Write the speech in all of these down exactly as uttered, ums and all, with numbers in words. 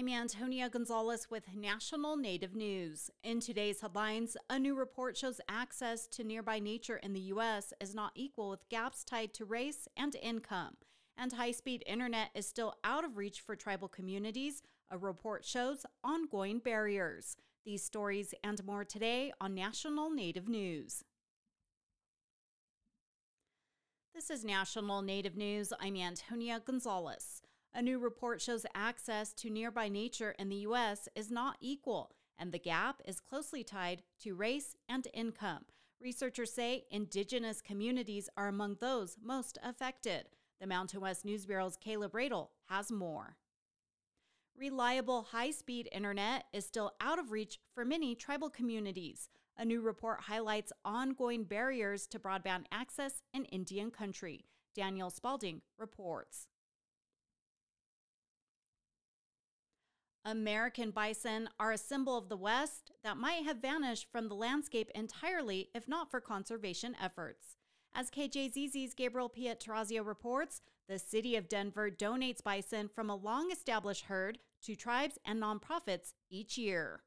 I'm Antonia Gonzalez with National Native News. In today's headlines, a new report shows access to nearby nature in the U S is not equal with gaps tied to race and income. And high-speed internet is still out of reach for tribal communities. A report shows ongoing barriers. These stories and more today on National Native News. This is National Native News. I'm Antonia Gonzalez. A new report shows access to nearby nature in the U S is not equal, and the gap is closely tied to race and income. Researchers say indigenous communities are among those most affected. The Mountain West News Bureau's Caleb Radel has more. Reliable high-speed internet is still out of reach for many tribal communities. A new report highlights ongoing barriers to broadband access in Indian country. Daniel Spalding reports. American bison are a symbol of the West that might have vanished from the landscape entirely if not for conservation efforts. As K J Z Z's Gabriel Pietrazio reports, the city of Denver donates bison from a long-established herd to tribes and nonprofits each year.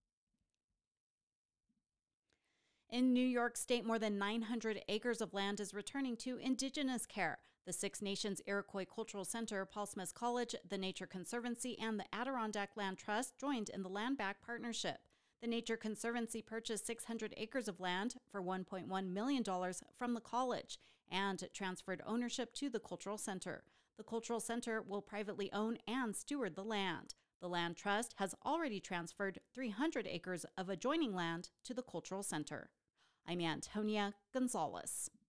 In New York State, more than nine hundred acres of land is returning to indigenous care. The Six Nations Iroquois Cultural Center, Paul Smith College, the Nature Conservancy, and the Adirondack Land Trust joined in the Land Back Partnership. The Nature Conservancy purchased six hundred acres of land for one point one million dollars from the college and transferred ownership to the Cultural Center. The Cultural Center will privately own and steward the land. The Land Trust has already transferred three hundred acres of adjoining land to the Cultural Center. I'm Antonia Gonzalez.